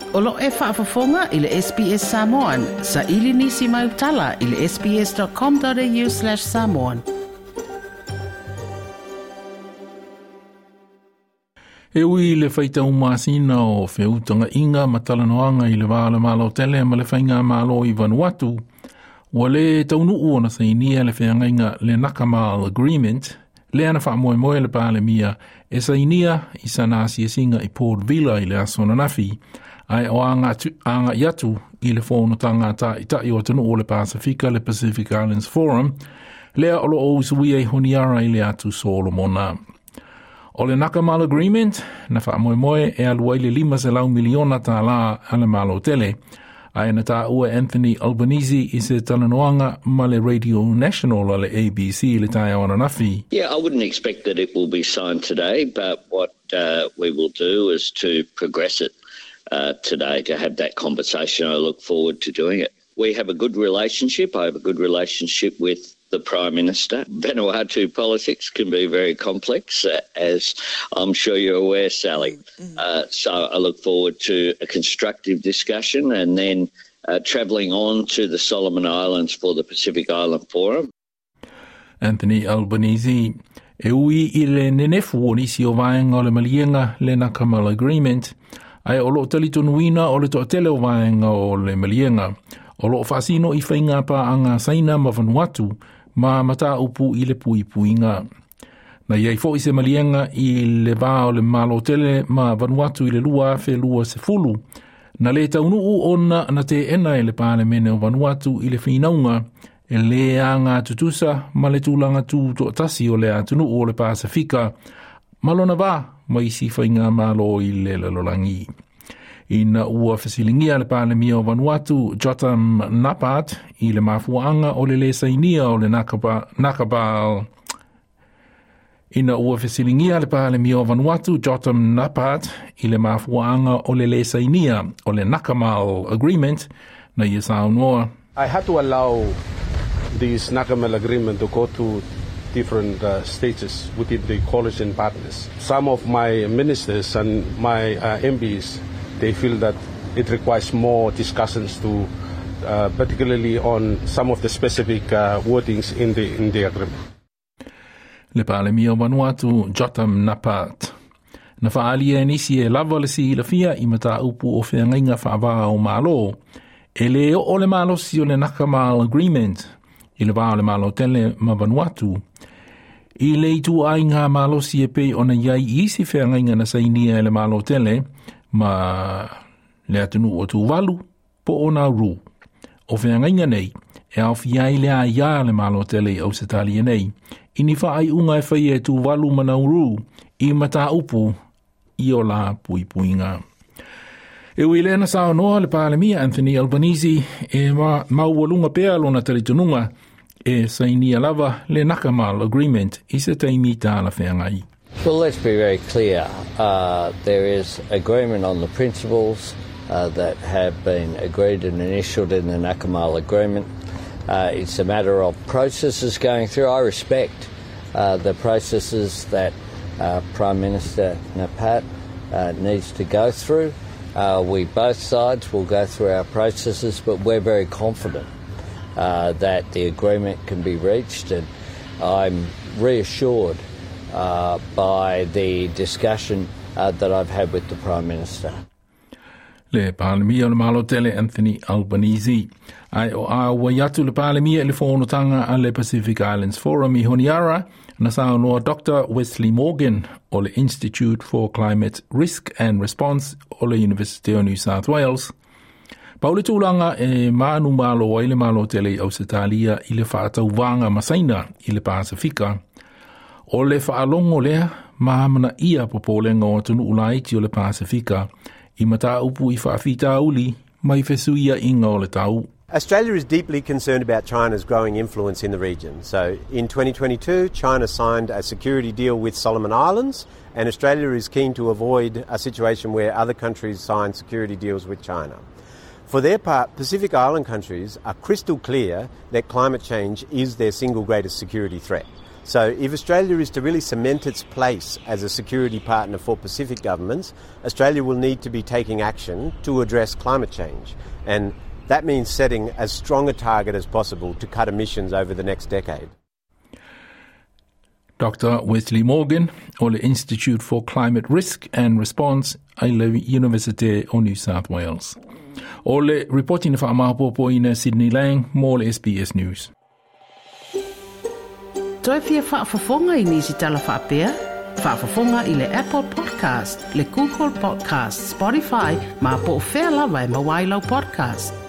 Olo e whaafafonga i le SBS Samoan. Sa ili nisi mai utala i le sbs.com.au/Samoan. E ui le whaita umasina o whiutanga inga matalanoanga i le wāle malo tele ma le whainga malo i Vanuatu. Wa le taunu uona sa inia le whiangainga le Nakamal Agreement, le ana wha moe le pāle mia e sa inia i sa nasi e singa i Port Vila i le asona nafi, ai o anga iatu i le whonotanga ta i o tanu o le Pasifika le Pacific Islands Forum, lea olo o usuia i honiara i le atu Solomona. O le Nakamal Agreement, na wha moe e aluai le 5 miliona ta la ala malo tele, ai na ta ua Anthony Albanese i se talanoanga ma le Radio National le ABC le tai awana nafi. Yeah, I wouldn't expect that it will be signed today, but what we will do is to progress it today, to have that conversation. I look forward to doing it. We have a good relationship. I have a good relationship with the Prime Minister. Vanuatu politics can be very complex, as I'm sure you're aware, Sally. So I look forward to a constructive discussion and then travelling on to the Solomon Islands for the Pacific Island Forum. Anthony Albanese, e ui i le nenefu o nisi o vaenga o le malienga le Nakamal Agreement, ai o lo talitonuina o le toatele o vaenga o le malienga, o lo fasino i whainga pa anga saina ma Vanuatu, ma mata upu i le pui puinga. Na iei fo i se malienga i le vā o le malo tele ma Vanuatu i le lua fe lua se fulu. Na le taunu u ona na te ena e le pāle mene o Vanuatu i le whinaunga e le anga tutusa ma le tūlanga tū to tasi o le atunu o le Pasifika. Malona vā ma isi whainga malo i le lalolangi. Ina ua fesilingia le pāle mia o Vanuatu, Jotam Napat, i le mafuanga o le sainia o le Nakabal. Ina ua fesilingia le pāle mia o Vanuatu, Jotam Napat, i le mafuanga o le sainia o le Nakamal Agreement, na ia saunoa. I had to allow this Nakamal Agreement to go to different stages within the coalition partners. Some of my ministers and my MPs, they feel that it requires more discussions to, particularly on some of the specific wordings in the agreement. Le pāle mia o Vanuatu, Jotam Napat. Na whaalia nisi e lava le si la fia i mata upu o whiangainga whaavaa o malo. E le o le malo si o le Nakamal Agreement, i le wā o le malo tele ma Vanuatu. I le itu ainga malo si e pei o na iai isi whiangainga na sainia e le malo tele, ma le atunu o tu walu po o na ru. O whiangainga nei, e au fiai le a ia le malo tele au se talia nei, ini whaai unga e whai e tu walu mana ru, i mata upu i o la pui puinga. E ui lena sao noa le pāle mia Anthony Albanese e maualunga pea lona taritununga e sainia lava le Nakamal Agreement i se taimi tā la whiangai. Well, let's be very clear. There is agreement on the principles that have been agreed and initialed in the Nakamal Agreement. It's a matter of processes going through. I respect the processes that Prime Minister Napat needs to go through. We both sides will go through our processes, but we're very confident that the agreement can be reached, and I'm reassured by the discussion that I've had with the Prime Minister. Le pālemia o le malo tele Anthony Albanese. Ai o a waiatu le pālemia le whonotanga a le Pacific Islands Forum i Honiara, na sao noa Dr. Wesley Morgan o le Institute for Climate Risk and Response o le University of New South Wales. Paule tūlanga e maanu malo o le malo tele au se talia i le whaatauwanga masaina i le Pasifika. O le whaalongo lea, mahamana ia popolenga o tunu ulaiti o le Pasifika, i mata upu i whaafita uli, mai fesuia inga o le tau. Australia is deeply concerned about China's growing influence in the region. So in 2022, China signed a security deal with Solomon Islands, and Australia is keen to avoid a situation where other countries sign security deals with China. For their part, Pacific Island countries are crystal clear that climate change is their single greatest security threat. So if Australia is to really cement its place as a security partner for Pacific governments, Australia will need to be taking action to address climate change. And that means setting as strong a target as possible to cut emissions over the next decade. Dr. Wesley Morgan o le Institute for Climate Risk and Response ai le University o New South Wales. O le reporting na whaamapopo ina Sydney Lang mo le SBS News. Toi fia whaafafonga i nisi tala whaapea? Whaafafonga i le Apple Podcast, le Google Podcast, Spotify, ma po o whea lawa e mawailau podcast.